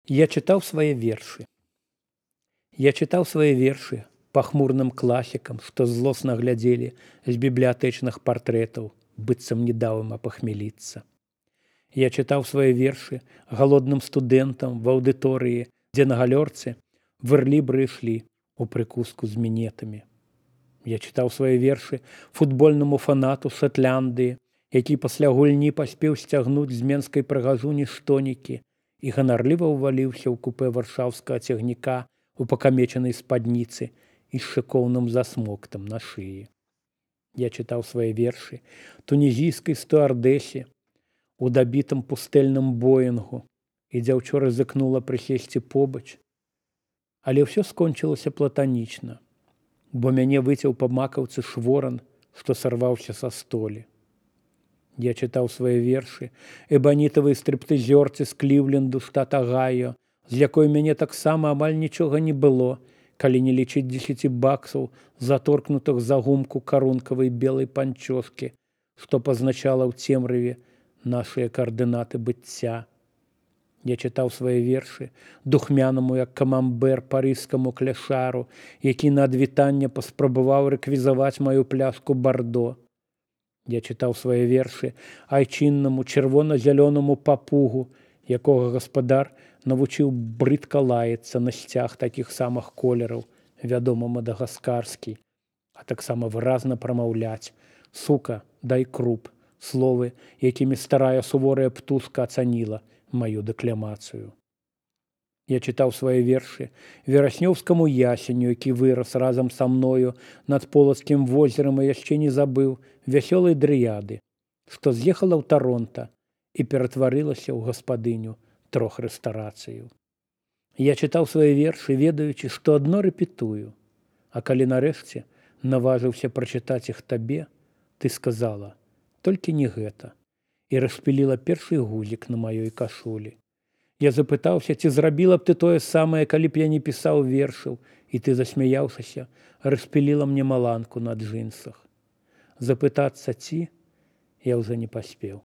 Я чытаў свае вершы. Я чытаў свае вершы пахмурным класікам, што злосна глядзелі з бібліятэчных партрэтаў, быццам не даў ім апахмеліцца. Я чытаў свае вершы галодным студэнтам в аўдыторыі, дзе на галёрцы вэрлібры ішлі у прыкуску з мінетамі. Я чытаў свае вершы футбольнаму фанату Шатландыі, які пасля гульні паспеў сцягнуць з менскай прыгажуні штонікі і ганарліва ўваліўся ў купэ варшаўскага цягніка у пакамечанай спадніцы і з шыкоўным засмоктам на шыі. Я чытаў свае вершы тунізійскай стюардэсе у дабітым пустэльным боінгу, і дзяўчо рызыкнула прысесці побач. Але ўсё скончылася платанічна, бо мяне выцяў па макаўцы шворан, што сарваўся са столі. Я чытаў свае вершы эбанітавай стрыптызёрцы з Кліўленду, штат Агайо, з якой мяне таксама амаль нічога не было, калі не лічыць 10 баксаў, заторкнутых за гумку карункавай белай панчошкі, што пазначала ў цемраве нашыя каардынаты быцця. Я чытаў свае вершы духмянаму, як камамбэр, парыжскаму кляшару, які на адвітанне паспрабаваў рэквізаваць маю пляшку бардо. Я чытаў свае вершы айчыннаму чырвона-зялёнаму папугу, якога гаспадар навучыў брыдка лаяцца на сцяг такіх самых колераў, вядома мадагаскарскі, а таксама выразна прамаўляць: «Сука, дай круп», словы, якімі старая суворая птушка ацаніла маю дэкламацыю. Я чытаў свае вершы вераснёўскаму ясеню, які вырас разам са мною над полацкім возерам і яшчэ не забыў вясёлай дрыяды, што з'ехала ў Таронта і ператварылася ў гаспадыню 3 рэстарацыяў. Я чытаў свае вершы, ведаючы, што адно рэпетую, а калі нарэшце наважыўся прачытаць іх табе, ты сказала: «Толькі не гэта», і распіліла першы гузік на маёй кашулі. Я запытаўся, ці зрабіла б ты тое самае, калі б я не пісаў вершаў, і ты, засмяяўшыся, распіліла мне маланку на джынсах. Запытацца ці, я ўжо не паспеў.